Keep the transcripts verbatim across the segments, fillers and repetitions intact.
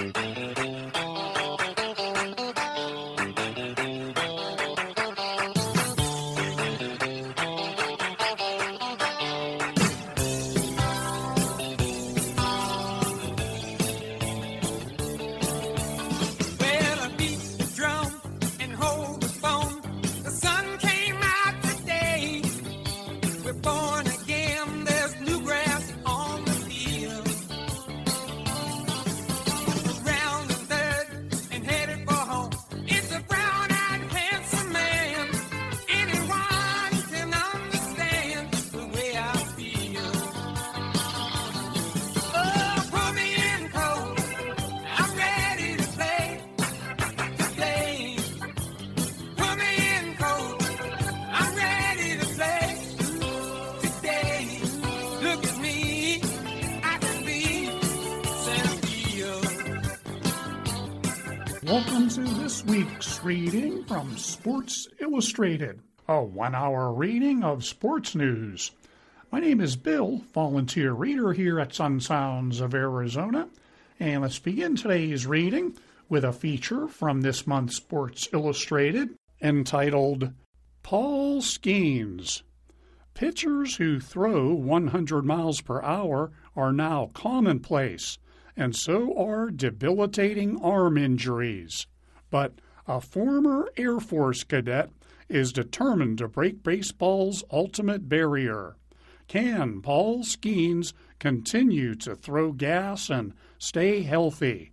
Welcome to this week's reading from Sports Illustrated, a one-hour reading of sports news. My name is Bill, volunteer reader here at Sun Sounds of Arizona, and let's begin today's reading with a feature from this month's Sports Illustrated entitled Paul Skenes. Pitchers who throw one hundred miles per hour are now commonplace, and so are debilitating arm injuries. But a former Air Force cadet is determined to break baseball's ultimate barrier. Can Paul Skenes continue to throw gas and stay healthy?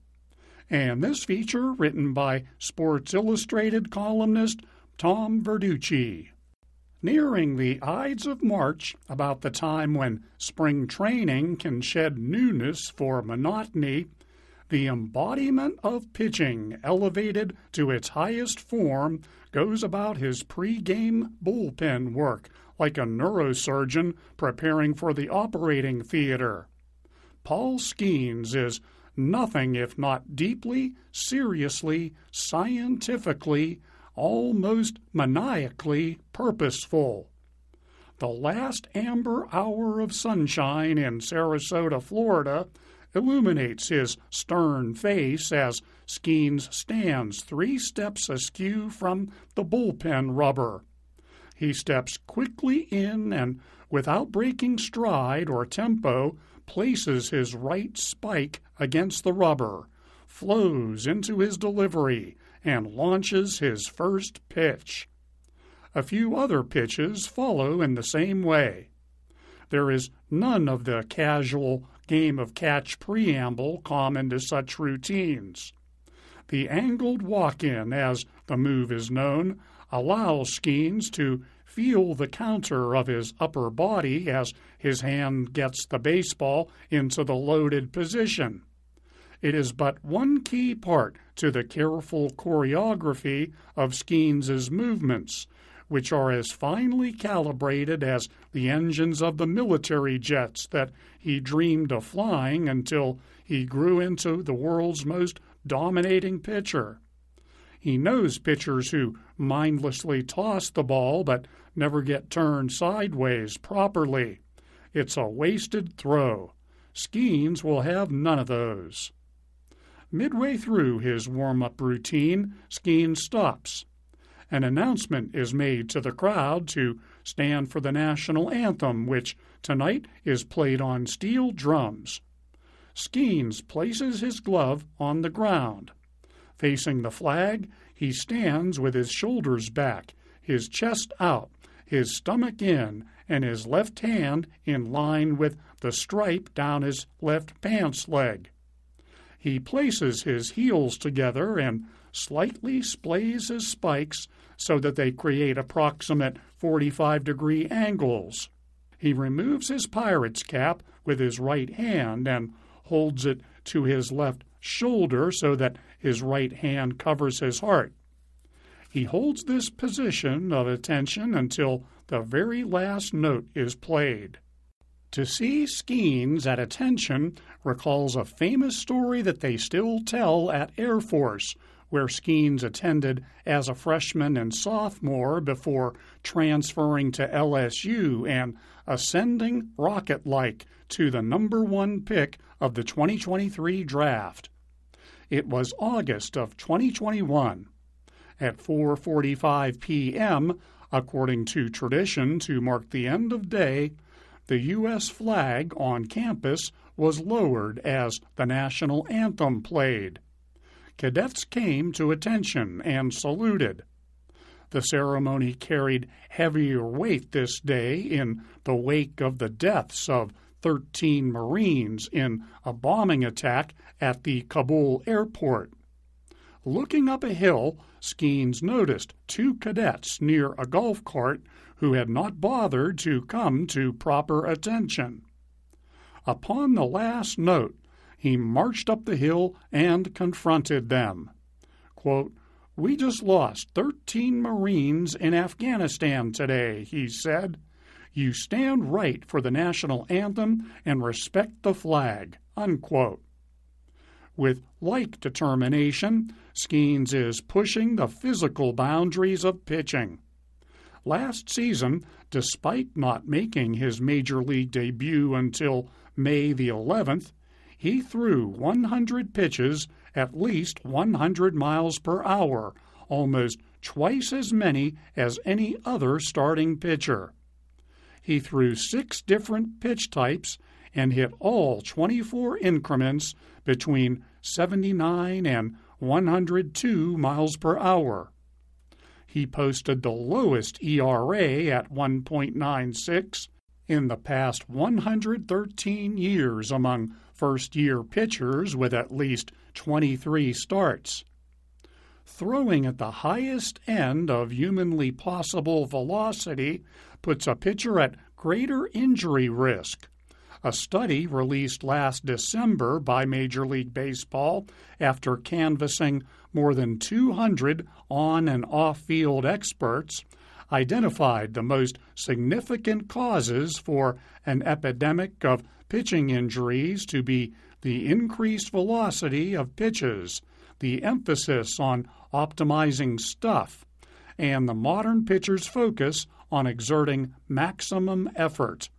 And this feature written by Sports Illustrated columnist Tom Verducci. Nearing the Ides of March, about the time when spring training can shed newness for monotony, the embodiment of pitching, elevated to its highest form, goes about his pre-game bullpen work like a neurosurgeon preparing for the operating theater. Paul Skenes is nothing if not deeply, seriously, scientifically, almost maniacally purposeful. The last amber hour of sunshine in Sarasota, Florida, illuminates his stern face as Skenes stands three steps askew from the bullpen rubber. He steps quickly in and, without breaking stride or tempo, places his right spike against the rubber, flows into his delivery, and launches his first pitch. A few other pitches follow in the same way. There is none of the casual game of catch preamble common to such routines. The angled walk-in, as the move is known, allows Skenes to feel the counter of his upper body as his hand gets the baseball into the loaded position. It is but one key part to the careful choreography of Skenes's movements, which are as finely calibrated as the engines of the military jets that he dreamed of flying until he grew into the world's most dominating pitcher. He knows pitchers who mindlessly toss the ball but never get turned sideways properly. It's a wasted throw. Skenes will have none of those. Midway through his warm-up routine, Skenes stops. An announcement is made to the crowd to stand for the national anthem, which tonight is played on steel drums. Skenes places his glove on the ground. Facing the flag, he stands with his shoulders back, his chest out, his stomach in, and his left hand in line with the stripe down his left pants leg. He places his heels together and slightly splays his spikes so that they create approximate forty-five degree angles. He removes his pirate's cap with his right hand and holds it to his left shoulder so that his right hand covers his heart. He holds this position of attention until the very last note is played. To see Skenes at attention recalls a famous story that they still tell at Air Force, where Skenes attended as a freshman and sophomore before transferring to L S U and ascending rocket-like to the number one pick of the twenty twenty-three draft. It was August of twenty twenty-one. At four forty-five p.m., according to tradition to mark the end of day, the U S flag on campus was lowered as the national anthem played. Cadets came to attention and saluted. The ceremony carried heavier weight this day in the wake of the deaths of thirteen Marines in a bombing attack at the Kabul airport. Looking up a hill, Skeens noticed two cadets near a golf cart who had not bothered to come to proper attention. Upon the last note, he marched up the hill and confronted them. Quote, "We just lost thirteen Marines in Afghanistan today," he said. "You stand right for the national anthem and respect the flag." Unquote. With like determination, Skeens is pushing the physical boundaries of pitching. Last season, despite not making his major league debut until May the eleventh, he threw one hundred pitches at least one hundred miles per hour, almost twice as many as any other starting pitcher. He threw six different pitch types and hit all twenty-four increments between seventy-nine and one hundred two miles per hour. He posted the lowest E R A at one point nine six in the past one hundred thirteen years among first-year pitchers with at least twenty-three starts. Throwing at the highest end of humanly possible velocity puts a pitcher at greater injury risk. A study released last December by Major League Baseball after canvassing more than two hundred on- and off-field experts identified the most significant causes for an epidemic of pitching injuries to be the increased velocity of pitches, the emphasis on optimizing stuff, and the modern pitcher's focus on exerting maximum effort.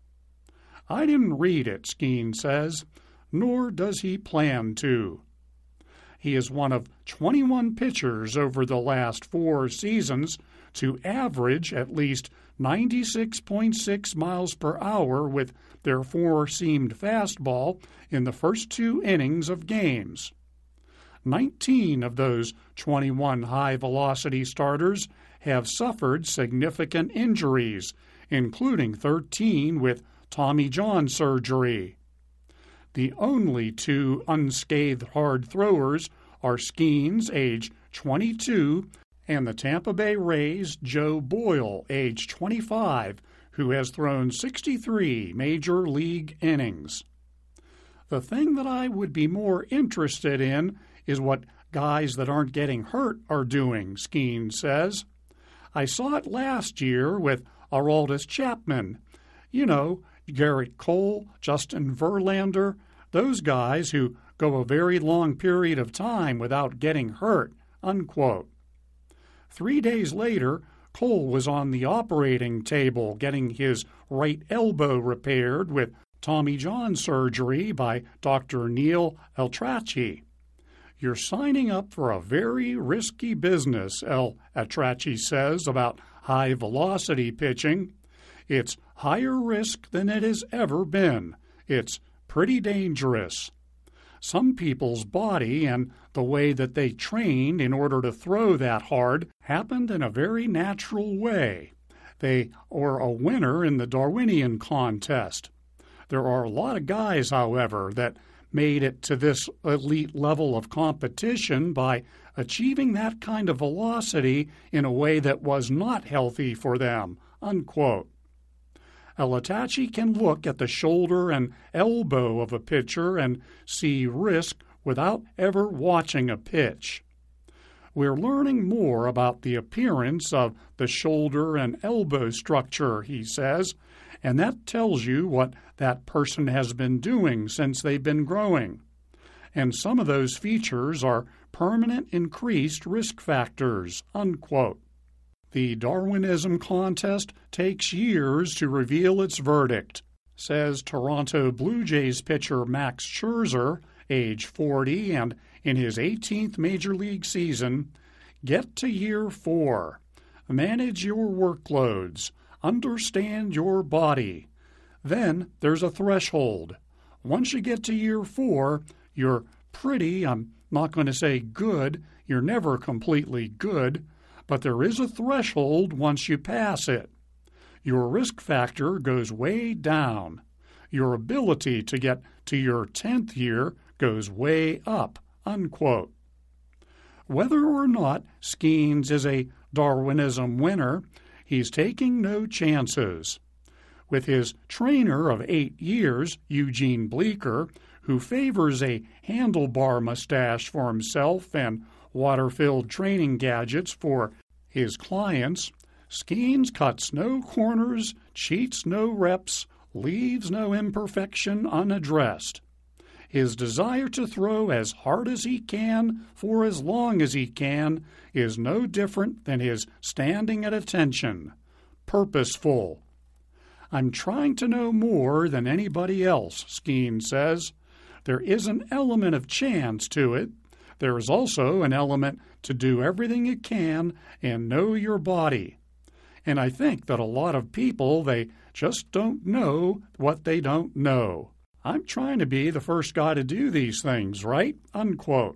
I didn't read it, Skeens says, nor does he plan to. He is one of twenty-one pitchers over the last four seasons to average at least ninety-six point six miles per hour with their four-seamed fastball in the first two innings of games. nineteen of those twenty-one high-velocity starters have suffered significant injuries, including thirteen with Tommy John surgery. The only two unscathed hard throwers are Skeens, age twenty-two, and the Tampa Bay Rays' Joe Boyle, age twenty-five, who has thrown sixty-three major league innings. The thing that I would be more interested in is what guys that aren't getting hurt are doing, Skeens says. I saw it last year with Aroldis Chapman. You know, Garrett Cole, Justin Verlander, those guys who go a very long period of time without getting hurt, unquote. Three days later, Cole was on the operating table getting his right elbow repaired with Tommy John surgery by Doctor Neil Altracci. You're signing up for a very risky business, El Altracci says about high-velocity pitching. It's higher risk than it has ever been. It's pretty dangerous. Some people's body and the way that they trained in order to throw that hard happened in a very natural way. They were a winner in the Darwinian contest. There are a lot of guys, however, that made it to this elite level of competition by achieving that kind of velocity in a way that was not healthy for them, unquote. Altracci can look at the shoulder and elbow of a pitcher and see risk without ever watching a pitch. We're learning more about the appearance of the shoulder and elbow structure, he says, and that tells you what that person has been doing since they've been growing. And some of those features are permanent increased risk factors, unquote. The Darwinism contest takes years to reveal its verdict, says Toronto Blue Jays pitcher Max Scherzer, age forty, and in his eighteenth Major League season, get to year four. Manage your workloads. Understand your body. Then there's a threshold. Once you get to year four, you're pretty, I'm not going to say good, you're never completely good, but there is a threshold once you pass it. Your risk factor goes way down. Your ability to get to your tenth year goes way up, unquote. Whether or not Skeens is a Darwinism winner, he's taking no chances. With his trainer of eight years, Eugene Bleecker, who favors a handlebar mustache for himself and water-filled training gadgets for his clients, Skeens cuts no corners, cheats no reps, leaves no imperfection unaddressed. His desire to throw as hard as he can for as long as he can is no different than his standing at attention. Purposeful. I'm trying to know more than anybody else, Skeens says. There is an element of chance to it. There is also an element to do everything you can and know your body. And I think that a lot of people, they just don't know what they don't know. I'm trying to be the first guy to do these things, right? Unquote.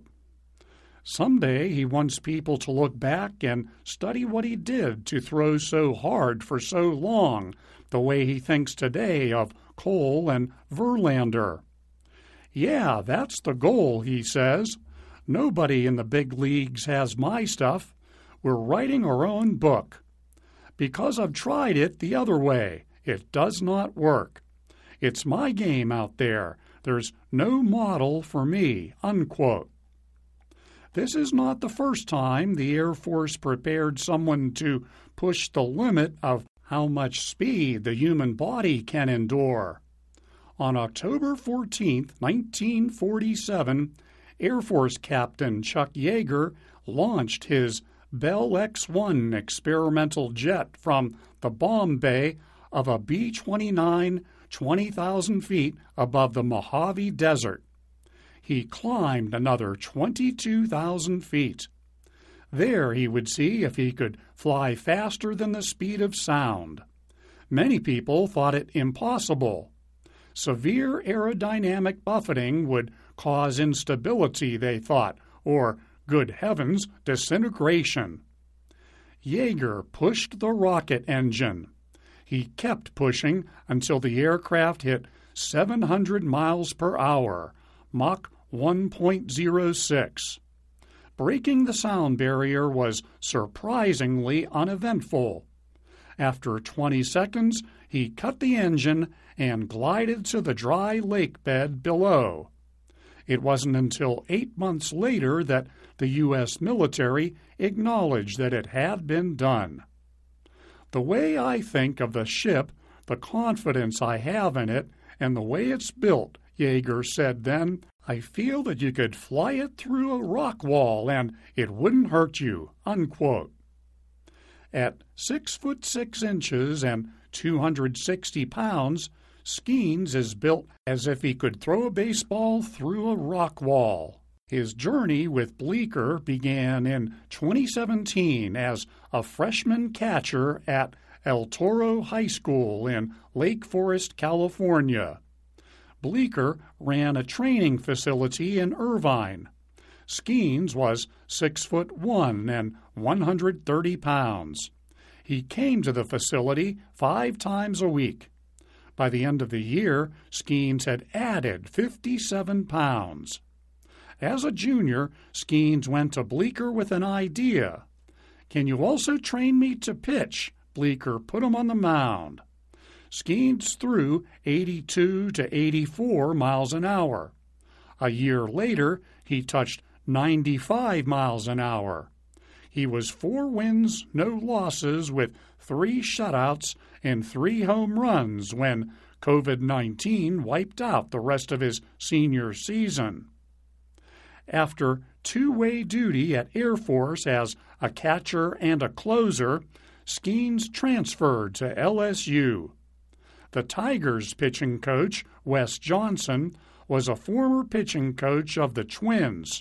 Someday he wants people to look back and study what he did to throw so hard for so long, the way he thinks today of Cole and Verlander. Yeah, that's the goal, he says. Nobody in the big leagues has my stuff. We're writing our own book. Because I've tried it the other way, it does not work. It's my game out there. There's no model for me, unquote. This is not the first time the Air Force prepared someone to push the limit of how much speed the human body can endure. On October fourteenth, nineteen forty-seven, Air Force Captain Chuck Yeager launched his Bell X one experimental jet from the bomb bay of a B twenty-nine twenty thousand feet above the Mojave Desert. He climbed another twenty-two thousand feet. There he would see if he could fly faster than the speed of sound. Many people thought it impossible. Severe aerodynamic buffeting would cause instability, they thought, or, good heavens, disintegration. Yeager pushed the rocket engine. He kept pushing until the aircraft hit seven hundred miles per hour, Mach one point oh six. Breaking the sound barrier was surprisingly uneventful. After twenty seconds, he cut the engine and glided to the dry lake bed below. It wasn't until eight months later that the U S military acknowledged that it had been done. The way I think of the ship, the confidence I have in it, and the way it's built, Yeager said then, I feel that you could fly it through a rock wall and it wouldn't hurt you, unquote. At six foot six inches and two hundred sixty pounds, Skeens is built as if he could throw a baseball through a rock wall. His journey with Bleecker began in twenty seventeen as a freshman catcher at El Toro High School in Lake Forest, California. Bleecker ran a training facility in Irvine. Skeens was six foot one and one hundred thirty pounds. He came to the facility five times a week. By the end of the year, Skeens had added fifty-seven pounds. As a junior, Skeens went to Bleecker with an idea. Can you also train me to pitch? Bleecker put him on the mound. Skeens threw eighty-two to eighty-four miles an hour. A year later, he touched ninety-five miles an hour. He was four wins, no losses, with three shutouts and three home runs when COVID nineteen wiped out the rest of his senior season. After two-way duty at Air Force as a catcher and a closer, Skeens transferred to L S U. The Tigers pitching coach, Wes Johnson, was a former pitching coach of the Twins.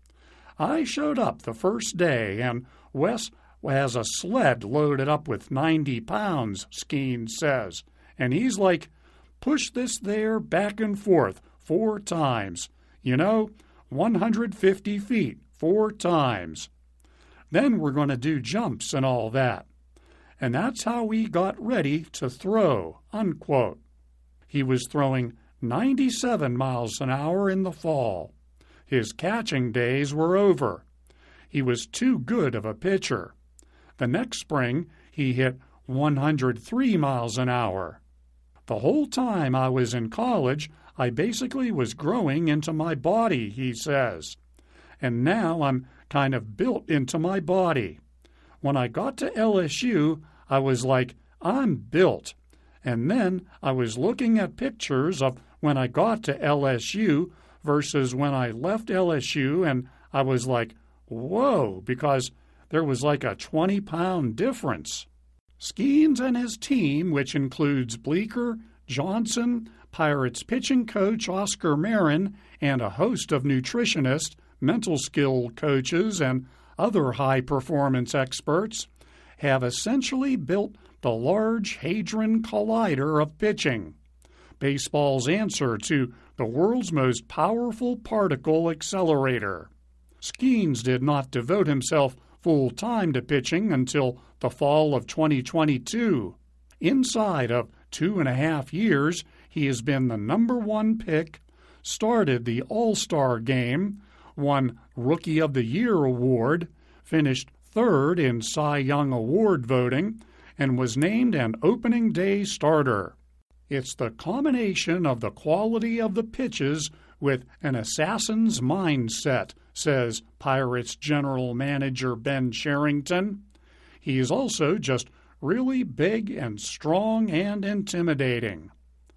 I showed up the first day, and Wes has a sled loaded up with ninety pounds, Skeens says, and he's like, push this there back and forth four times. You know, one hundred fifty feet, four times. Then we're going to do jumps and all that. And that's how we got ready to throw, unquote. He was throwing ninety-seven miles an hour in the fall. His catching days were over. He was too good of a pitcher. The next spring, he hit one hundred three miles an hour. The whole time I was in college, I basically was growing into my body, he says. And now I'm kind of built into my body. When I got to L S U, I was like, I'm built. And then I was looking at pictures of when I got to L S U versus when I left L S U, and I was like, whoa, because there was like a twenty-pound difference. Skeens and his team, which includes Bleeker, Johnson, Pirates pitching coach Oscar Marin, and a host of nutritionists, mental skill coaches, and other high-performance experts, have essentially built the Large Hadron Collider of pitching, baseball's answer to the world's most powerful particle accelerator. Skeens did not devote himself full-time to pitching until the fall of twenty twenty-two. Inside of two and a half years, he has been the number one pick, started the All-Star game, won Rookie of the Year award, finished third in Cy Young Award voting, and was named an opening day starter. It's the combination of the quality of the pitches with an assassin's mindset, says Pirates general manager Ben Cherington. He is also just really big and strong and intimidating.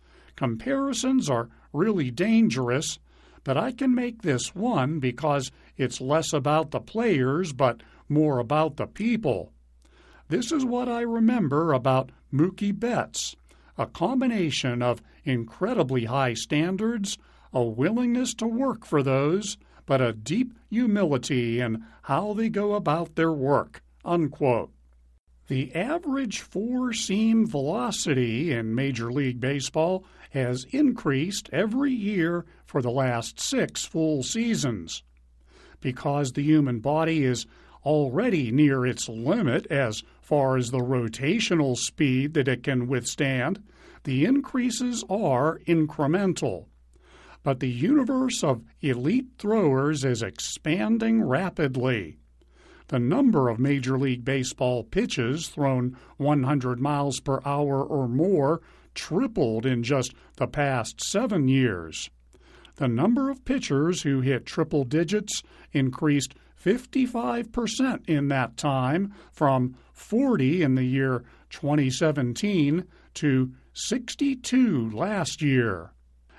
Comparisons are really dangerous, but I can make this one because it's less about the players but more about the people. This is what I remember about Mookie Betts, a combination of incredibly high standards, a willingness to work for those, but a deep humility in how they go about their work, unquote. The average four-seam velocity in Major League Baseball has increased every year for the last six full seasons. Because the human body is already near its limit as far as the rotational speed that it can withstand, the increases are incremental. But the universe of elite throwers is expanding rapidly. The number of Major League Baseball pitches thrown one hundred miles per hour or more tripled in just the past seven years. The number of pitchers who hit triple digits increased fifty-five percent in that time, from forty in the year twenty seventeen to sixty-two last year.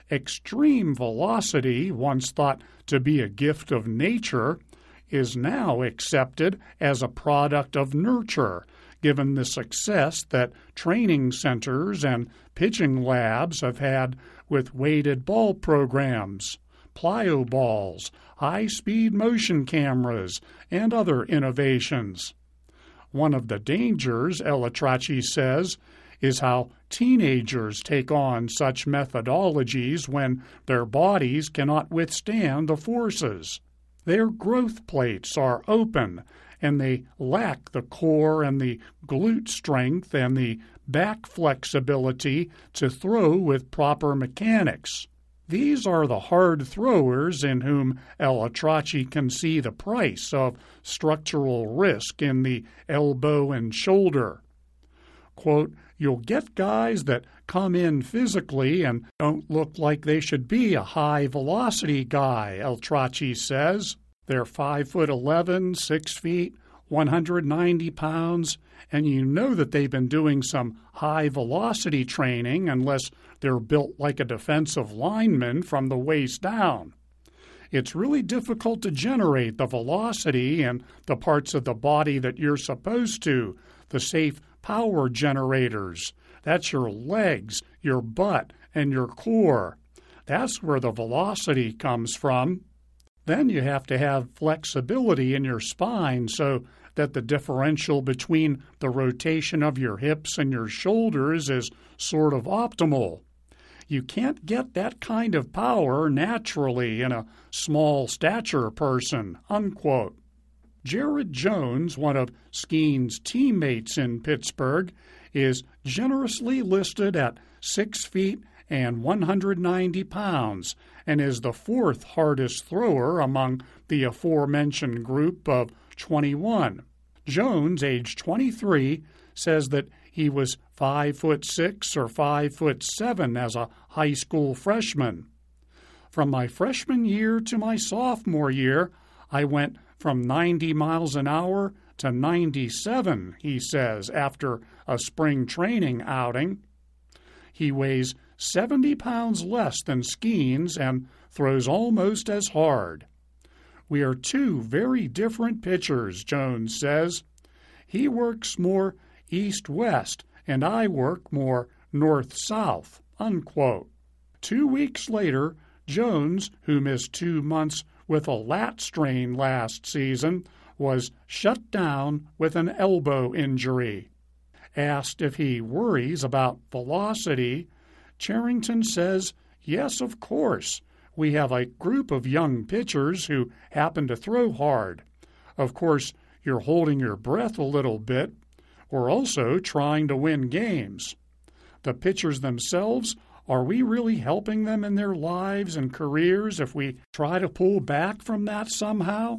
Extreme velocity, once thought to be a gift of nature, is now accepted as a product of nurture, given the success that training centers and pitching labs have had with weighted ball programs, plyo balls, high-speed motion cameras, and other innovations. One of the dangers, Elatrachi says, is how teenagers take on such methodologies when their bodies cannot withstand the forces. Their growth plates are open, and they lack the core and the glute strength and the back flexibility to throw with proper mechanics. These are the hard throwers in whom Elatrachi can see the price of structural risk in the elbow and shoulder. Quote, you'll get guys that come in physically and don't look like they should be a high-velocity guy, Elatrachi says. They're five foot eleven, six feet, one hundred ninety pounds, and you know that they've been doing some high-velocity training unless they're built like a defensive lineman from the waist down. It's really difficult to generate the velocity in the parts of the body that you're supposed to, the safe power generators. That's your legs, your butt, and your core. That's where the velocity comes from. Then you have to have flexibility in your spine so that the differential between the rotation of your hips and your shoulders is sort of optimal. You can't get that kind of power naturally in a small stature person, unquote. Jared Jones, one of Skeen's teammates in Pittsburgh, is generously listed at six feet and one hundred ninety pounds and is the fourth hardest thrower among the aforementioned group of twenty-one. Jones, age twenty-three, says that he was five foot six or five foot seven as a high school freshman. From my freshman year to my sophomore year, I went from ninety miles an hour to ninety-seven, he says, after a spring training outing. He weighs seventy pounds less than Skeens and throws almost as hard. We are two very different pitchers, Jones says. He works more east-west, and I work more north-south, unquote. Two weeks later, Jones, who missed two months with a lat strain last season, was shut down with an elbow injury. Asked if he worries about velocity, Cherington says, yes, of course. We have a group of young pitchers who happen to throw hard. Of course, you're holding your breath a little bit. We're also trying to win games. The pitchers themselves, are we really helping them in their lives and careers if we try to pull back from that somehow?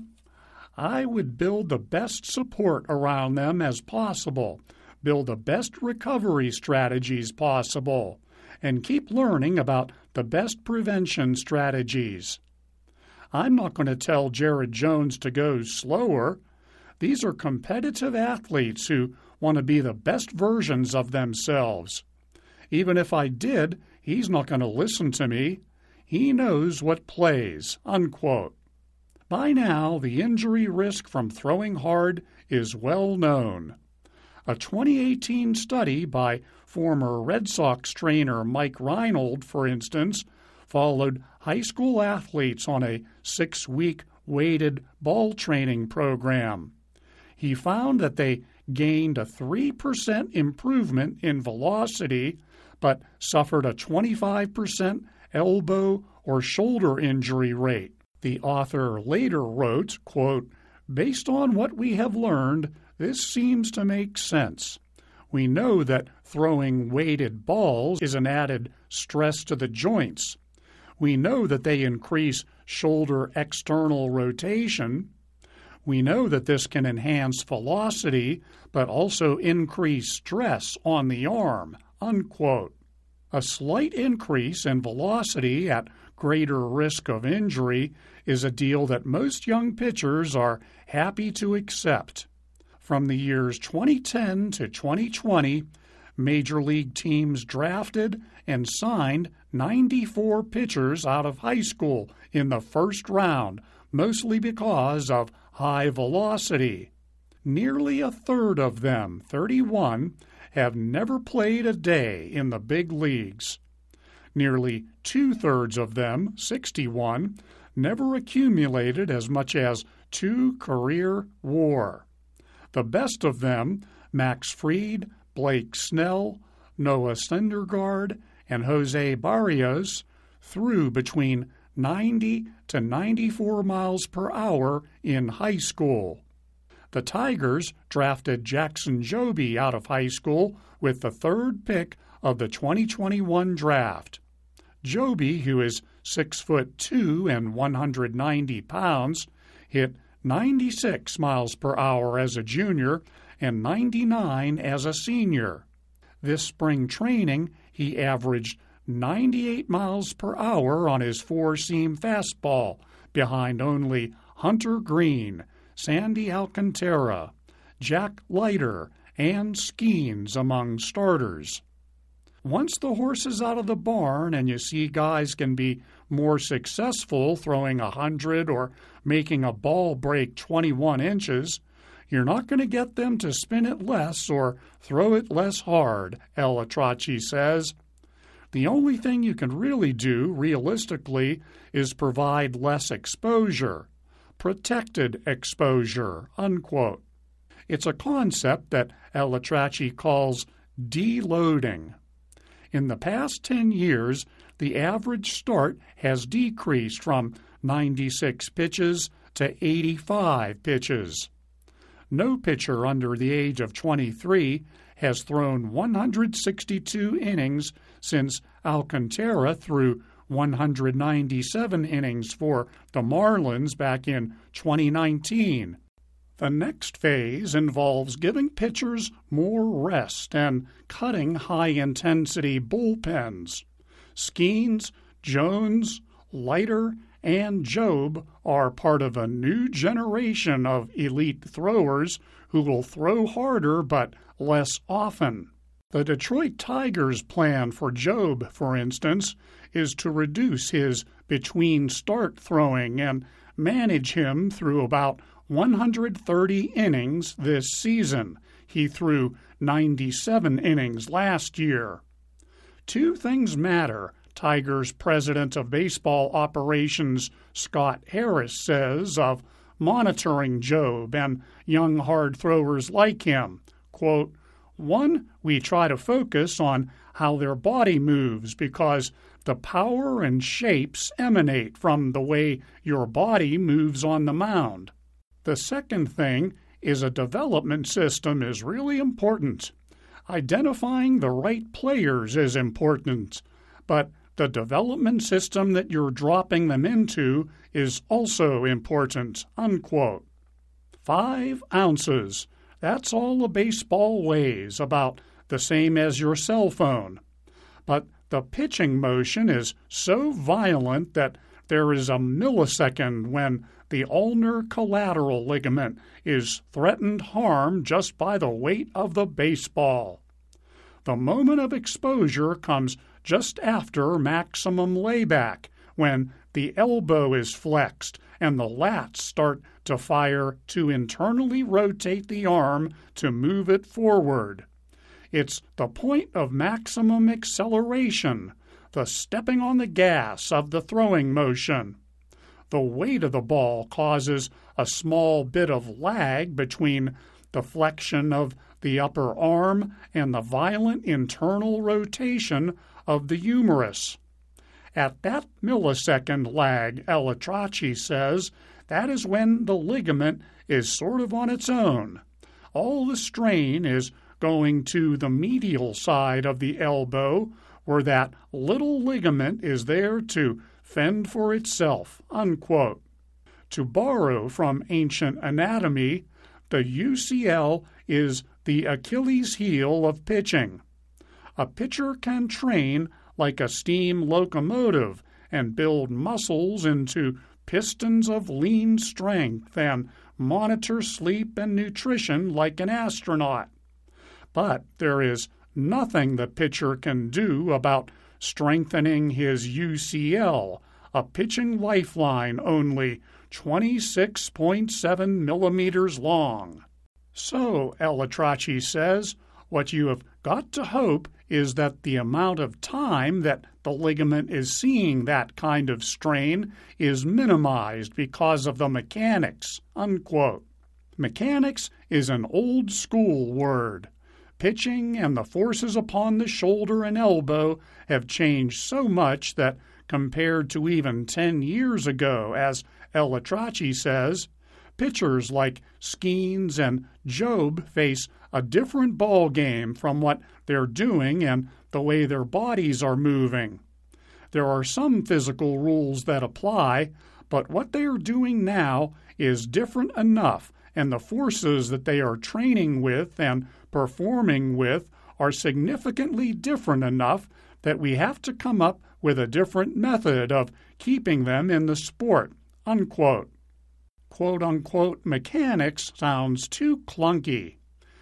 I would build the best support around them as possible, build the best recovery strategies possible, and keep learning about the best prevention strategies. I'm not going to tell Jared Jones to go slower. These are competitive athletes who want to be the best versions of themselves. Even if I did, he's not going to listen to me. He knows what plays, unquote. By now, the injury risk from throwing hard is well known. A twenty eighteen study by former Red Sox trainer Mike Reinold, for instance, followed high school athletes on a six-week weighted ball training program. He found that they gained a three percent improvement in velocity, but suffered a twenty-five percent elbow or shoulder injury rate. The author later wrote, quote, based on what we have learned, this seems to make sense. We know that throwing weighted balls is an added stress to the joints. We know that they increase shoulder external rotation. We know that this can enhance velocity, but also increase stress on the arm, unquote. A slight increase in velocity at greater risk of injury is a deal that most young pitchers are happy to accept. From the years twenty ten to twenty twenty, Major League teams drafted and signed ninety-four pitchers out of high school in the first round, mostly because of high velocity. Nearly a third of them, thirty-one, have never played a day in the big leagues. Nearly two-thirds of them, sixty-one, never accumulated as much as two career WAR. The best of them, Max Fried, Blake Snell, Noah Syndergaard, and Jose Barrios, threw between ninety to ninety-four miles per hour in high school. The Tigers drafted Jackson Jobe out of high school with the third pick of the twenty twenty-one draft. Jobe, who is six foot two and one hundred ninety pounds, hit ninety-six miles per hour as a junior and ninety-nine as a senior. This spring training, he averaged ninety-eight miles per hour on his four-seam fastball, behind only Hunter Green, Sandy Alcantara, Jack Leiter, and Skeens among starters. Once the horse is out of the barn and you see guys can be more successful throwing a hundred or making a ball break twenty-one inches, you're not going to get them to spin it less or throw it less hard, El Atrache says. The only thing you can really do, realistically, is provide less exposure, protected exposure, unquote. It's a concept that Al-Atrachi calls deloading. In the past ten years, the average start has decreased from ninety-six pitches to eighty-five pitches. No pitcher under the age of twenty-three has thrown one hundred sixty-two innings since Alcantara threw one hundred ninety-seven innings for the Marlins back in twenty nineteen. The next phase involves giving pitchers more rest and cutting high-intensity bullpens. Skeens, Jones, Leiter, and Jobe are part of a new generation of elite throwers who will throw harder but less often. The Detroit Tigers' plan for Jobe, for instance, is to reduce his between-start throwing and manage him through about one hundred thirty innings this season. He threw ninety-seven innings last year. Two things matter, Tigers President of Baseball Operations Scott Harris says of monitoring Jobe and young hard throwers like him. Quote, one, we try to focus on how their body moves because the power and shapes emanate from the way your body moves on the mound. The second thing is a development system is really important. Identifying the right players is important, but the development system that you're dropping them into is also important, unquote. Five ounces. That's all a baseball weighs, about the same as your cell phone. But the pitching motion is so violent that there is a millisecond when the ulnar collateral ligament is threatened harm just by the weight of the baseball. The moment of exposure comes just after maximum layback, when the elbow is flexed and the lats start to fire to internally rotate the arm to move it forward. It's the point of maximum acceleration, the stepping on the gas of the throwing motion. The weight of the ball causes a small bit of lag between the flexion of the upper arm and the violent internal rotation of the humerus. At that millisecond lag, Al-Atrachi says, that is when the ligament is sort of on its own. All the strain is going to the medial side of the elbow, where that little ligament is there to fend for itself, unquote. To borrow from ancient anatomy, the U C L is the Achilles heel of pitching. A pitcher can train like a steam locomotive and build muscles into pistons of lean strength and monitor sleep and nutrition like an astronaut. But there is nothing the pitcher can do about strengthening his U C L, a pitching lifeline only twenty-six point seven millimeters long. So, Al-Atrachi says, what you have got to hope is that the amount of time that the ligament is seeing that kind of strain is minimized because of the mechanics, unquote. Mechanics is an old-school word. Pitching and the forces upon the shoulder and elbow have changed so much that compared to even ten years ago, as Al-Atrachi says, pitchers like Skeens and Jobe face a different ball game from what they're doing and the way their bodies are moving. There are some physical rules that apply, but what they are doing now is different enough, and the forces that they are training with and performing with are significantly different enough that we have to come up with a different method of keeping them in the sport, unquote. Quote-unquote mechanics sounds too clunky.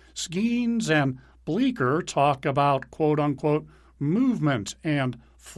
Skeens and Bleecker talk about quote-unquote movement and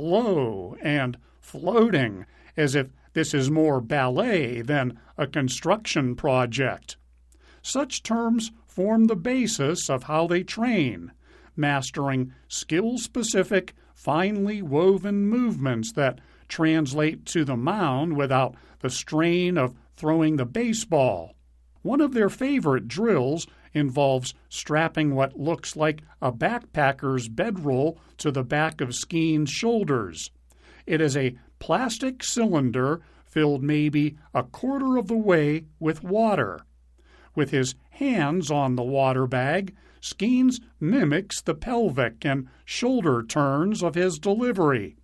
flow and floating as if this is more ballet than a construction project. Such terms form the basis of how they train, mastering skill-specific finely woven movements that translate to the mound without the strain of throwing the baseball. One of their favorite drills involves strapping what looks like a backpacker's bedroll to the back of Skeens' shoulders. It is a plastic cylinder filled maybe a quarter of the way with water. With his hands on the water bag, Skeens mimics the pelvic and shoulder turns of his delivery.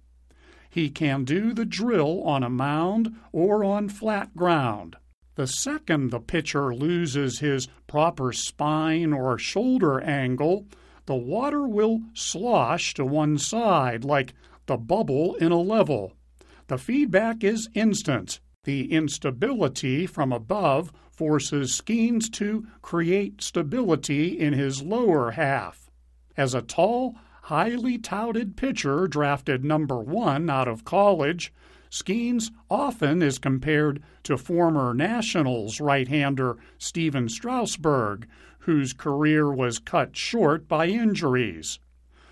He can do the drill on a mound or on flat ground. The second the pitcher loses his proper spine or shoulder angle, the water will slosh to one side like the bubble in a level. The feedback is instant. The instability from above forces Skeens to create stability in his lower half. As a tall, highly touted pitcher drafted number one out of college, Skeens often is compared to former Nationals right-hander Stephen Strasburg, whose career was cut short by injuries.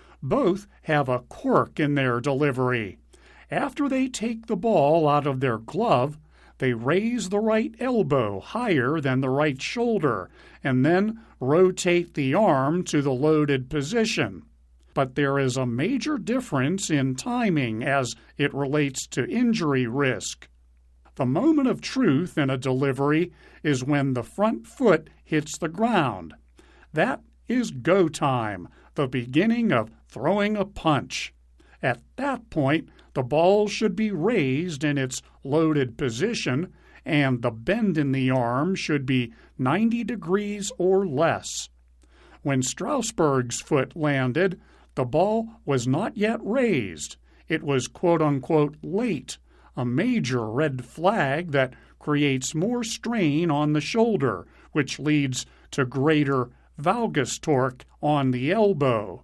Both have a quirk in their delivery. After they take the ball out of their glove, they raise the right elbow higher than the right shoulder and then rotate the arm to the loaded position. But there is a major difference in timing as it relates to injury risk. The moment of truth in a delivery is when the front foot hits the ground. That is go time, the beginning of throwing a punch. At that point, the ball should be raised in its loaded position, and the bend in the arm should be ninety degrees or less. When Strasburg's foot landed, the ball was not yet raised. It was quote-unquote late, a major red flag that creates more strain on the shoulder, which leads to greater valgus torque on the elbow.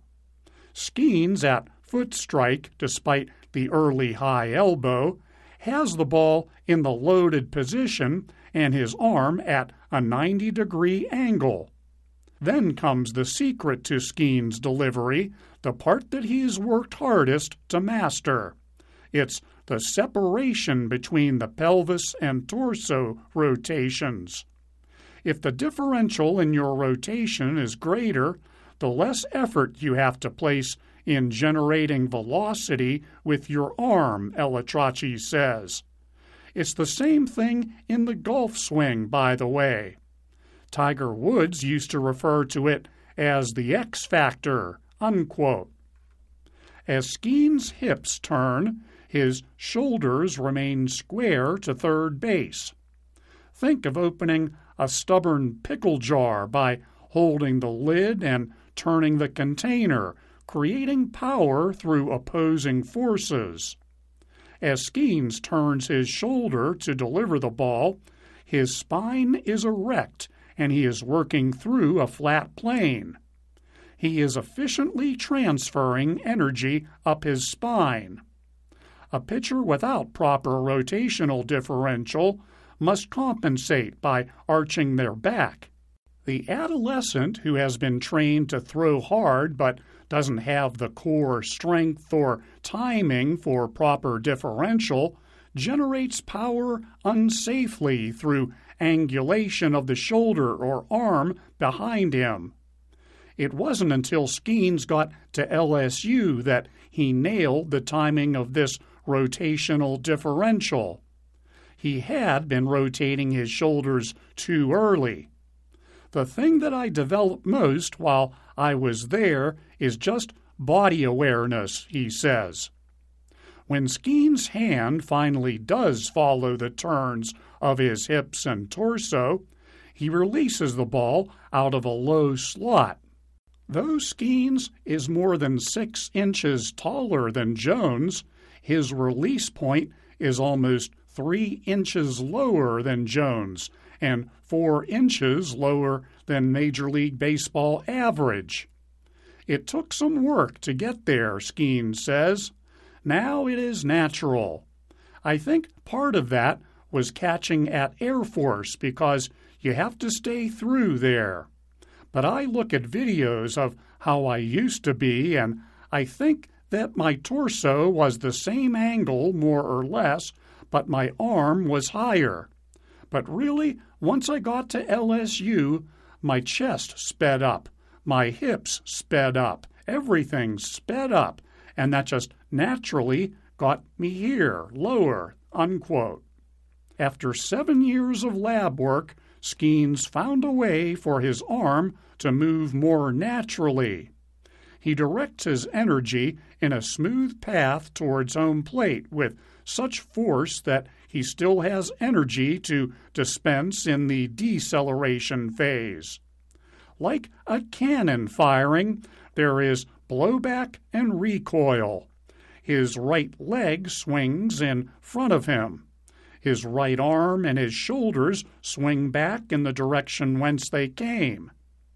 Skeens at foot strike, despite the early high elbow, has the ball in the loaded position and his arm at a ninety degree angle. Then comes the secret to Skeens' delivery, the part that he's worked hardest to master. It's the separation between the pelvis and torso rotations. If the differential in your rotation is greater, the less effort you have to place in generating velocity with your arm, Elatrachi says. It's the same thing in the golf swing, by the way. Tiger Woods used to refer to it as the X factor, unquote. As Skeens' hips turn, his shoulders remain square to third base. Think of opening a stubborn pickle jar by holding the lid and turning the container, creating power through opposing forces. As Skeens turns his shoulder to deliver the ball, his spine is erect and he is working through a flat plane. He is efficiently transferring energy up his spine. A pitcher without proper rotational differential must compensate by arching their back. The adolescent who has been trained to throw hard but doesn't have the core strength or timing for proper differential generates power unsafely through angulation of the shoulder or arm behind him. It wasn't until Skeens got to L S U that he nailed the timing of this rotational differential. He had been rotating his shoulders too early. The thing that I developed most while I was there is just body awareness, he says. When Skeens' hand finally does follow the turns of his hips and torso, he releases the ball out of a low slot. Though Skeens is more than six inches taller than Jones, his release point is almost three inches lower than Jones and four inches lower than Major League Baseball average. It took some work to get there, Skeens says. Now it is natural. I think part of that was catching at Air Force because you have to stay through there. But I look at videos of how I used to be, and I think that my torso was the same angle, more or less, but my arm was higher. But really, once I got to L S U, my chest sped up, my hips sped up, everything sped up, and that just naturally got me here, lower, unquote. After seven years of lab work, Skeens found a way for his arm to move more naturally. He directs his energy in a smooth path towards home plate with such force that he still has energy to dispense in the deceleration phase. Like a cannon firing, there is blowback and recoil. His right leg swings in front of him. His right arm and his shoulders swing back in the direction whence they came.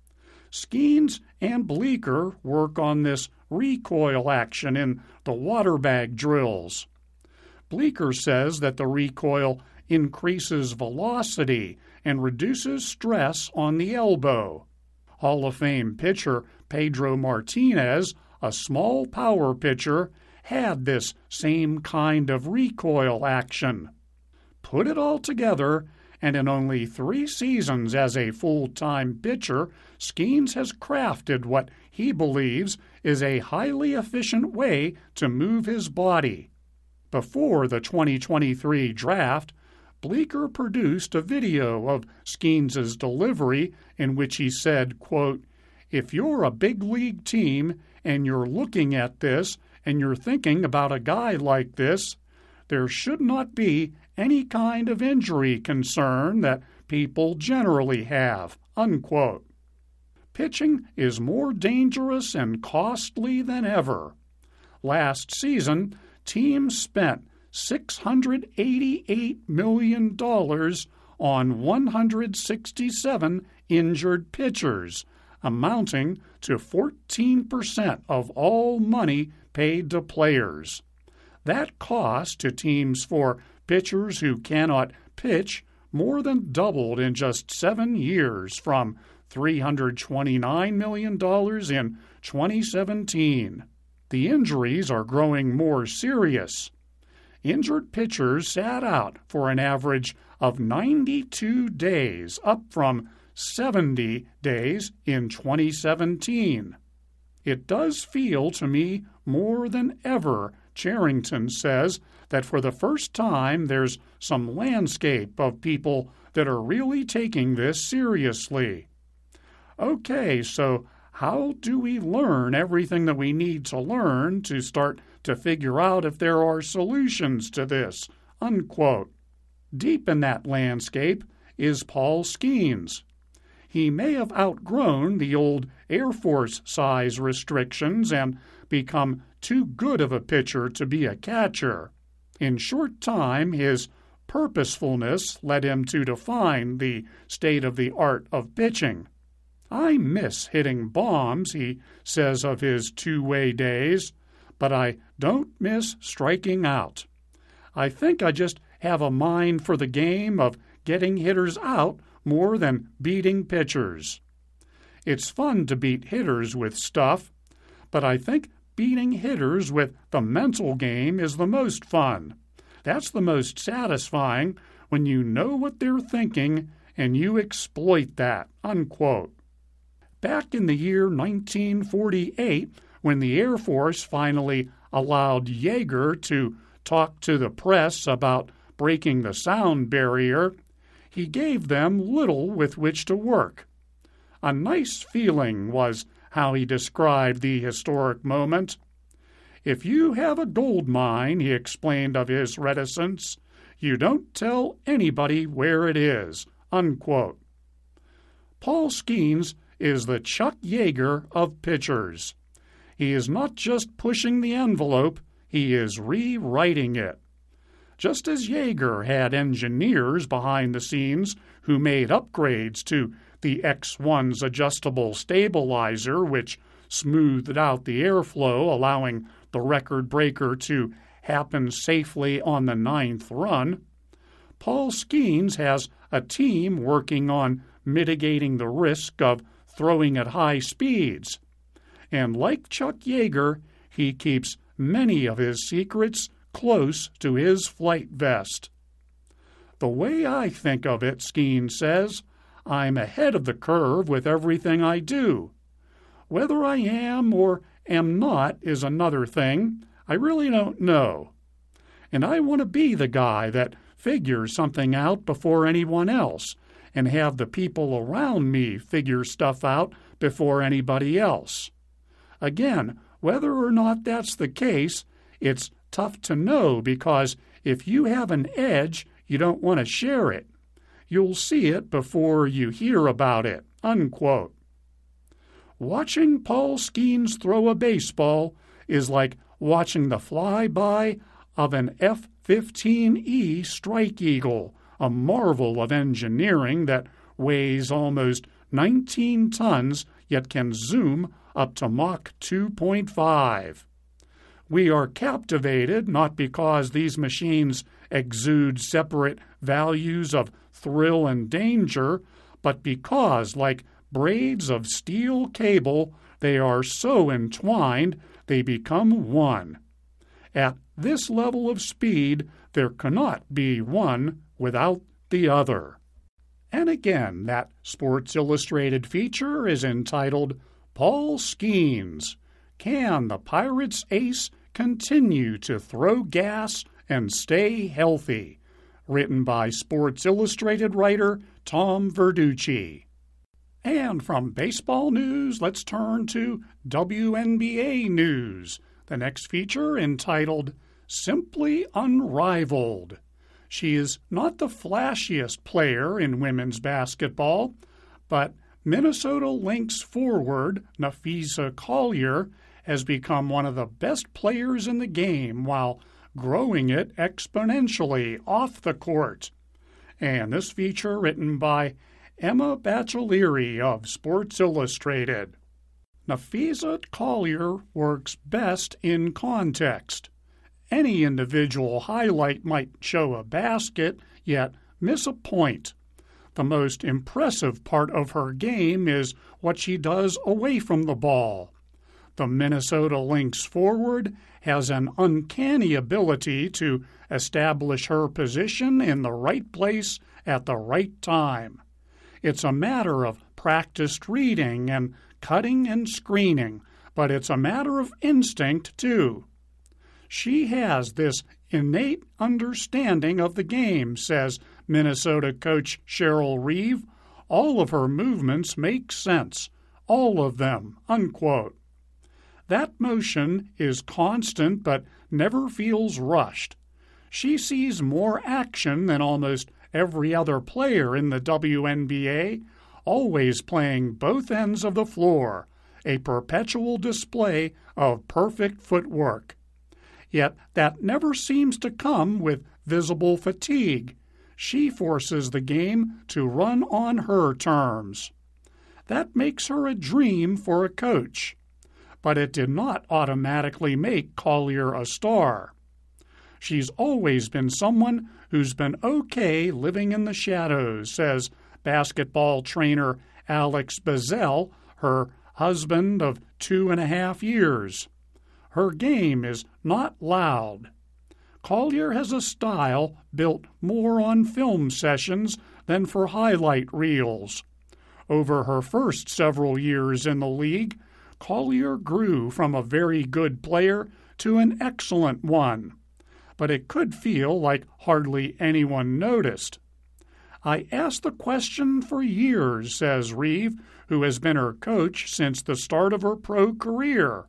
Skeens and Bleeker work on this recoil action in the water bag drills. Bleeker says that the recoil increases velocity and reduces stress on the elbow. Hall of Fame pitcher Pedro Martinez, a small power pitcher, had this same kind of recoil action. Put it all together, and in only three seasons as a full-time pitcher, Skeens has crafted what he believes is a highly efficient way to move his body. Before the twenty twenty-three draft, Bleeker produced a video of Skeens's delivery in which he said, quote, "If you're a big league team and you're looking at this and you're thinking about a guy like this, there should not be any kind of injury concern that people generally have," unquote. Pitching is more dangerous and costly than ever. Last season, teams spent six hundred eighty-eight million dollars on one hundred sixty-seven injured pitchers, amounting to fourteen percent of all money paid to players. That cost to teams for pitchers who cannot pitch more than doubled in just seven years, from three hundred twenty-nine million dollars in twenty seventeen. The injuries are growing more serious. Injured pitchers sat out for an average of ninety-two days, up from seventy days in twenty seventeen. It does feel to me more than ever, Cherington says, that for the first time there's some landscape of people that are really taking this seriously. Okay, so how do we learn everything that we need to learn to start to figure out if there are solutions to this? Unquote. Deep in that landscape is Paul Skeens. He may have outgrown the old Air Force size restrictions and become too good of a pitcher to be a catcher. In short time, his purposefulness led him to define the state of the art of pitching. "I miss hitting bombs," he says of his two-way days, "but I don't miss striking out. I think I just have a mind for the game of getting hitters out more than beating pitchers. It's fun to beat hitters with stuff, but I think beating hitters with the mental game is the most fun. That's the most satisfying, when you know what they're thinking and you exploit that," unquote. Back in the year nineteen forty-eight, when the Air Force finally allowed Yeager to talk to the press about breaking the sound barrier, he gave them little with which to work. "A nice feeling," was how he described the historic moment. "If you have a gold mine," he explained of his reticence, "you don't tell anybody where it is," unquote. Paul Skeens is the Chuck Yeager of pitchers. He is not just pushing the envelope, he is rewriting it. Just as Yeager had engineers behind the scenes who made upgrades to the X one's adjustable stabilizer, which smoothed out the airflow, allowing the record breaker to happen safely on the ninth run, Paul Skeens has a team working on mitigating the risk of throwing at high speeds. And like Chuck Yeager, he keeps many of his secrets close to his flight vest. The way I think of it, Skeen says, I'm ahead of the curve with everything I do. Whether I am or am not is another thing. I really don't know. And I want to be the guy that figures something out before anyone else and have the people around me figure stuff out before anybody else. Again, whether or not that's the case, it's tough to know because if you have an edge, you don't want to share it. You'll see it before you hear about it." Unquote. Watching Paul Skeens throw a baseball is like watching the flyby of an F fifteen E Strike Eagle, a marvel of engineering that weighs almost nineteen tons yet can zoom up to Mach two point five. We are captivated not because these machines exude separate values of thrill and danger, but because, like braids of steel cable, they are so entwined they become one. At this level of speed, there cannot be one without the other. And again, that Sports Illustrated feature is entitled Paul Skeens. Can the Pirates ace continue to throw gas and stay healthy? Written by Sports Illustrated writer Tom Verducci. And from baseball news, let's turn to W N B A news. The next feature, entitled Simply Unrivaled. She is not the flashiest player in women's basketball, but Minnesota Lynx forward Napheesa Collier has become one of the best players in the game while growing it exponentially off the court. And this feature written by Emma Baccellieri of Sports Illustrated. Napheesa Collier works best in context. Any individual highlight might show a basket, yet miss a point. The most impressive part of her game is what she does away from the ball. The Minnesota Lynx forward has an uncanny ability to establish her position in the right place at the right time. It's a matter of practiced reading and cutting and screening, but it's a matter of instinct, too. She has this innate understanding of the game, says Minnesota coach Cheryl Reeve. All of her movements make sense. All of them, unquote. That motion is constant but never feels rushed. She sees more action than almost every other player in the W N B A, always playing both ends of the floor, a perpetual display of perfect footwork. Yet that never seems to come with visible fatigue. She forces the game to run on her terms. That makes her a dream for a coach. But it did not automatically make Collier a star. She's always been someone who's been okay living in the shadows, says basketball trainer Alex Bazell, her husband of two and a half years. Her game is not loud. Collier has a style built more on film sessions than for highlight reels. Over her first several years in the league, Collier grew from a very good player to an excellent one, but it could feel like hardly anyone noticed. I asked the question for years, says Reeve, who has been her coach since the start of her pro career.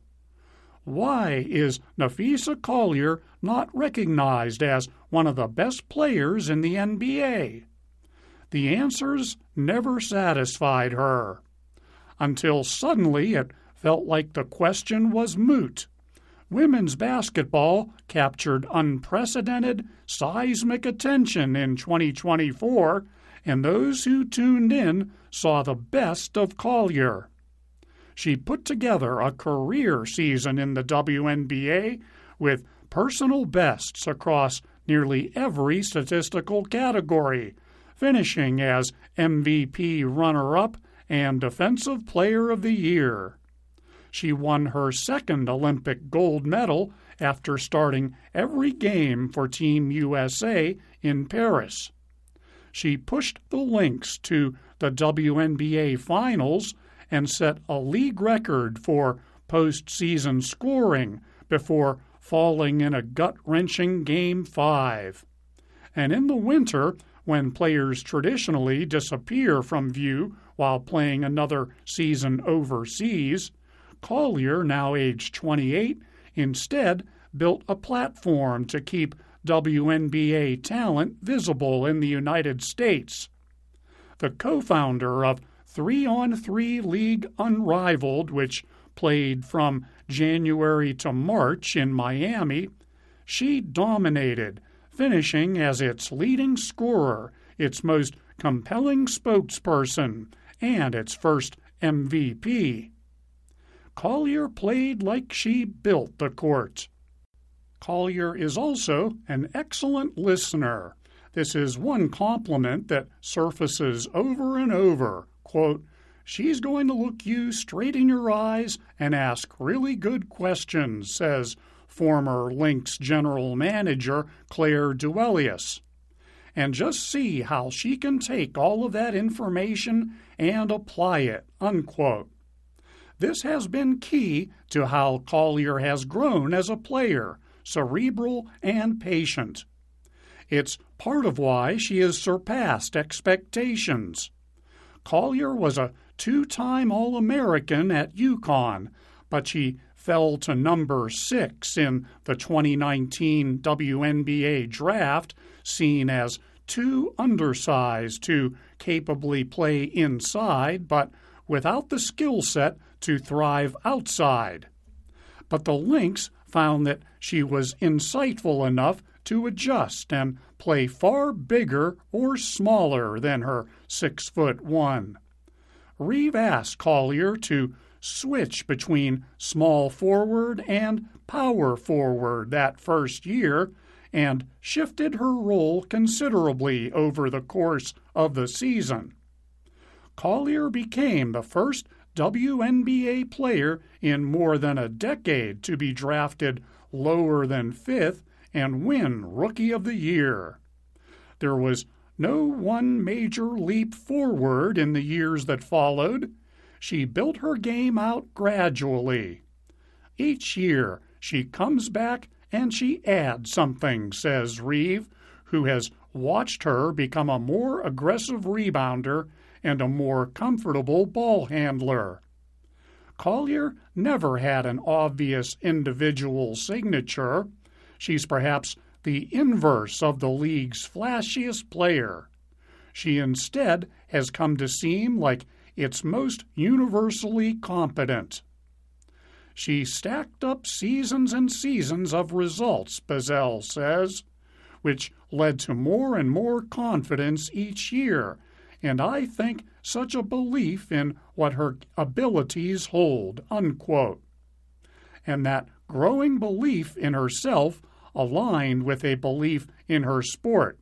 Why is Napheesa Collier not recognized as one of the best players in the N B A? The answers never satisfied her, until suddenly it felt like the question was moot. Women's basketball captured unprecedented, seismic attention in twenty twenty-four, and those who tuned in saw the best of Collier. She put together a career season in the W N B A with personal bests across nearly every statistical category, finishing as M V P runner-up and Defensive Player of the Year. She won her second Olympic gold medal after starting every game for Team U S A in Paris. She pushed the Lynx to the W N B A Finals and set a league record for postseason scoring before falling in a gut-wrenching Game five. And in the winter, when players traditionally disappear from view while playing another season overseas, Collier, now age twenty-eight, instead built a platform to keep W N B A talent visible in the United States. The co-founder of three on three League Unrivaled, which played from January to March in Miami, she dominated, finishing as its leading scorer, its most compelling spokesperson, and its first M V P. Collier played like she built the court. Collier is also an excellent listener. This is one compliment that surfaces over and over. Quote, "She's going to look you straight in your eyes and ask really good questions," says former Lynx general manager Claire Duelius. "And just see how she can take all of that information and apply it," unquote. This has been key to how Collier has grown as a player, cerebral and patient. It's part of why she has surpassed expectations. Collier was a two-time All-American at UConn, but she fell to number six in the twenty nineteen W N B A draft, seen as too undersized to capably play inside, but without the skill set to thrive outside. But the Lynx found that she was insightful enough to adjust and play far bigger or smaller than her six foot one. Reeve asked Collier to switch between small forward and power forward that first year, and shifted her role considerably over the course of the season. Collier became the first W N B A player in more than a decade to be drafted lower than fifth and win Rookie of the Year. There was no one major leap forward in the years that followed. She built her game out gradually. Each year she comes back and she adds something, says Reeve, who has watched her become a more aggressive rebounder and a more comfortable ball handler. Collier never had an obvious individual signature. She's perhaps the inverse of the league's flashiest player. She instead has come to seem like its most universally competent. She stacked up seasons and seasons of results, Bazell says, which led to more and more confidence each year, and I think such a belief in what her abilities hold, unquote. And that growing belief in herself aligned with a belief in her sport.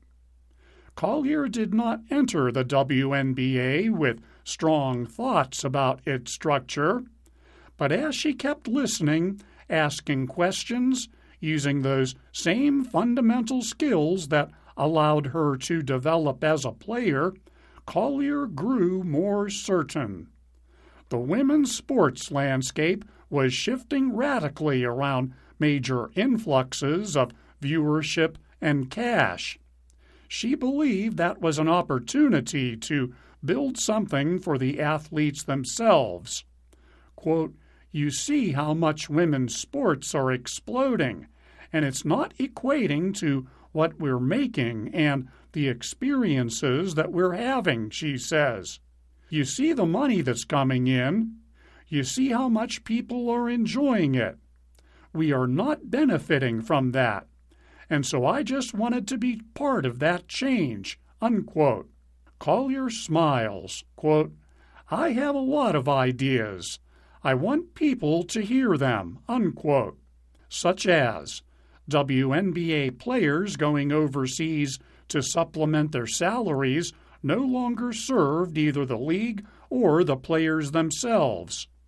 Collier did not enter the W N B A with strong thoughts about its structure, but as she kept listening, asking questions, using those same fundamental skills that allowed her to develop as a player, Collier grew more certain. The women's sports landscape was shifting radically around major influxes of viewership and cash. She believed that was an opportunity to build something for the athletes themselves. Quote, "You see how much women's sports are exploding, and it's not equating to what we're making and the experiences that we're having," she says. "You see the money that's coming in. You see how much people are enjoying it. We are not benefiting from that. And so I just wanted to be part of that change," unquote. Collier smiles, quote, "I have a lot of ideas. I want people to hear them," unquote, such as W N B A players going overseas to supplement their salaries no longer served either the league or the players themselves.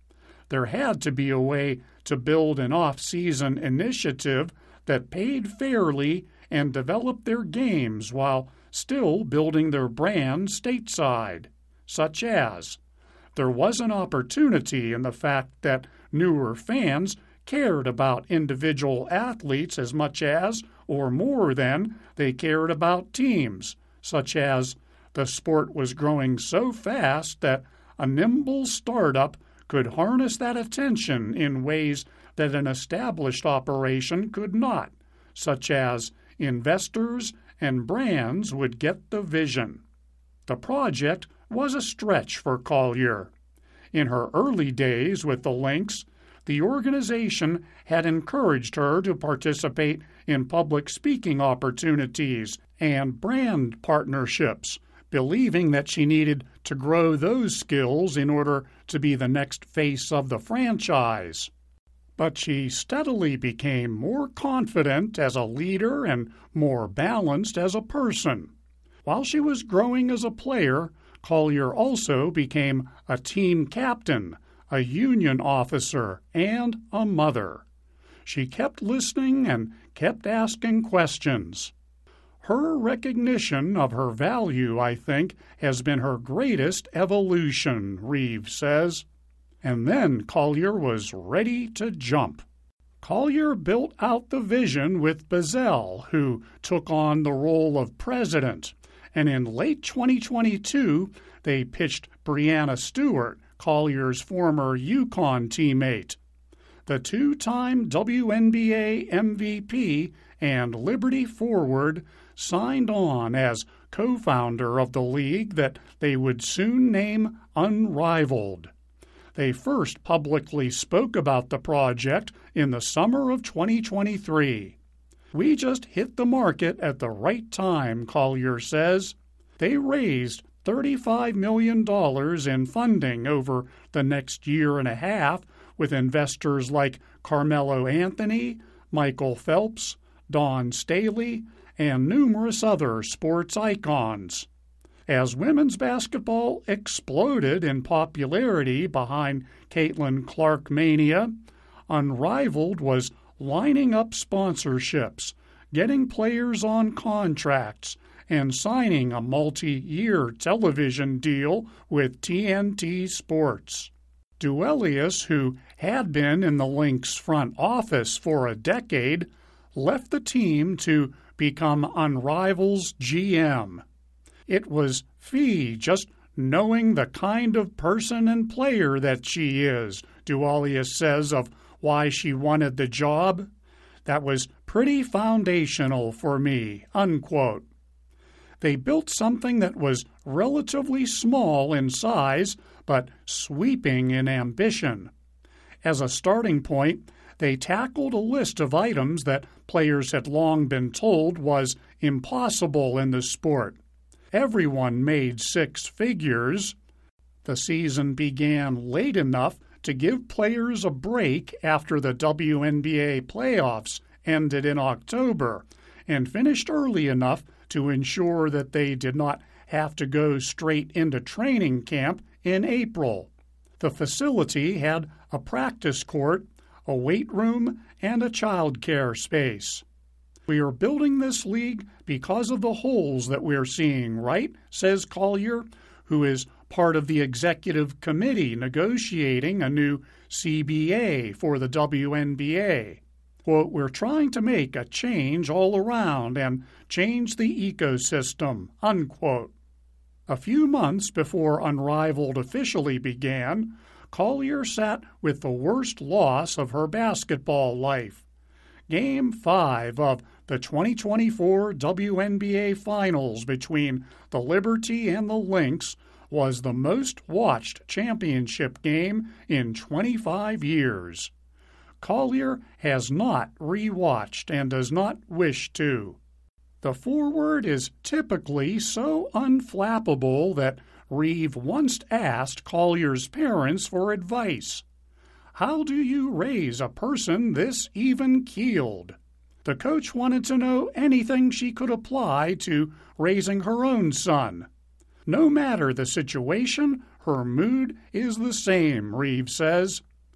there had to be a way to build an off-season initiative that paid fairly and developed their games while still building their brand stateside, such as there was an opportunity in the fact that newer fans cared about individual athletes as much as, or more than, they cared about teams, such as the sport was growing so fast that a nimble startup could harness that attention in ways that an established operation could not, such as investors and brands would get the vision. The project was a stretch for Collier. In her early days with the Lynx, the organization had encouraged her to participate in public speaking opportunities and brand partnerships, believing that she needed to grow those skills in order to be the next face of the franchise. But she steadily became more confident as a leader and more balanced as a person. While she was growing as a player, Collier also became a team captain, a union officer, and a mother. She kept listening and kept asking questions. Her recognition of her value, I think, has been her greatest evolution, Reeves says. And then Collier was ready to jump. Collier built out the vision with Bazell, who took on the role of president, and in late twenty twenty-two, they pitched Breanna Stewart, Collier's former UConn teammate. The two-time W N B A M V P and Liberty forward signed on as co-founder of the league that they would soon name Unrivaled. They first publicly spoke about the project in the summer of twenty twenty-three. We just hit the market at the right time, Collier says. They raised thirty-five million dollars in funding over the next year and a half with investors like Carmelo Anthony, Michael Phelps, Dawn Staley, and numerous other sports icons. As women's basketball exploded in popularity behind Caitlin Clark mania, Unrivaled was lining up sponsorships, getting players on contracts, and signing a multi-year television deal with T N T Sports. Duelius, who had been in the Lynx front office for a decade, left the team to become Unrival's G M. It was fee just knowing the kind of person and player that she is, Duelius says of why she wanted the job. That was pretty foundational for me, unquote. They built something that was relatively small in size, but sweeping in ambition. As a starting point, they tackled a list of items that players had long been told was impossible in the sport. Everyone made six figures. The season began late enough to give players a break after the W N B A playoffs ended in October, and finished early enough to ensure that they did not have to go straight into training camp in April. The facility had a practice court, a weight room, and a child care space. We are building this league because of the holes that we're seeing, right? Says Collier, who is part of the executive committee negotiating a new C B A for the W N B A. Quote, we're trying to make a change all around and change the ecosystem, unquote. A few months before Unrivaled officially began, Collier sat with the worst loss of her basketball life. Game five of the twenty twenty-four W N B A Finals between the Liberty and the Lynx was the most watched championship game in twenty-five years. Collier has not re-watched and does not wish to. The forward is typically so unflappable that Reeve once asked Collier's parents for advice. How do you raise a person this even-keeled? The coach wanted to know anything she could apply to raising her own son. No matter the situation, her mood is the same, Reeve says.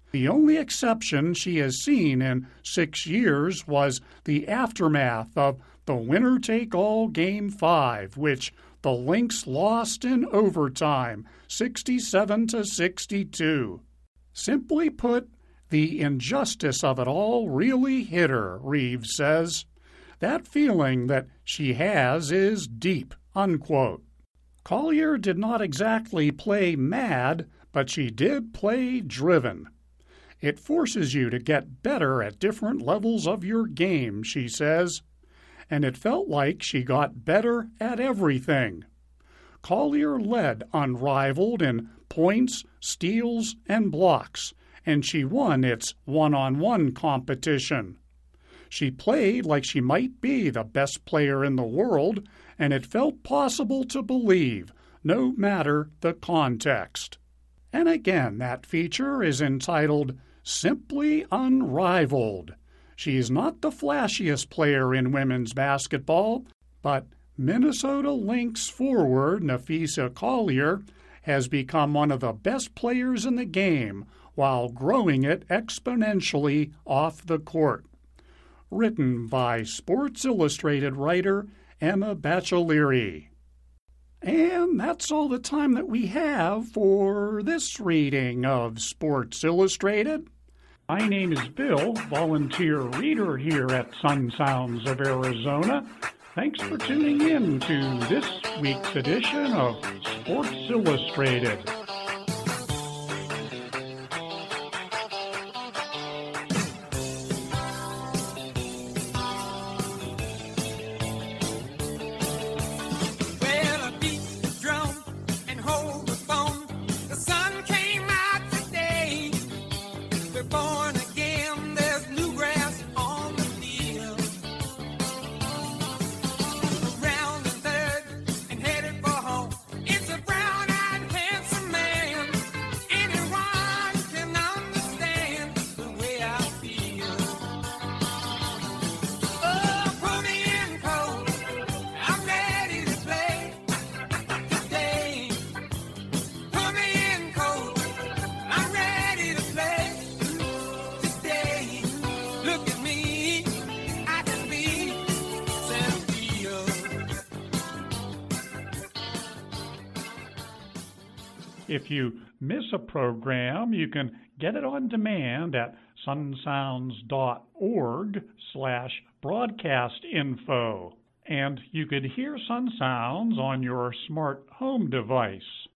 The only exception she has seen in six years was the aftermath of the winner-take-all Game five, which the Lynx lost in overtime, sixty-seven to sixty-two. Simply put, the injustice of it all really hit her, Reeves says. That feeling that she has is deep, unquote. Collier did not exactly play mad, but she did play driven. It forces you to get better at different levels of your game, she says. And it felt like she got better at everything. Collier led unrivaled in points, steals, and blocks, and she won its one-on-one competition. She played like she might be the best player in the world, and it felt possible to believe, no matter the context. And again, that feature is entitled Simply Unrivaled. She's not the flashiest player in women's basketball, but Minnesota Lynx forward Napheesa Collier has become one of the best players in the game while growing it exponentially off the court. Written by Sports Illustrated writer Emma Baccellieri. And that's all the time that we have for this reading of Sports Illustrated. My name is Bill, volunteer reader here at Sun Sounds of Arizona. Thanks for tuning in to this week's edition of Sports Illustrated. If you miss a program, you can get it on demand at sunsounds.org slash broadcast info. And you could hear Sun Sounds on your smart home device.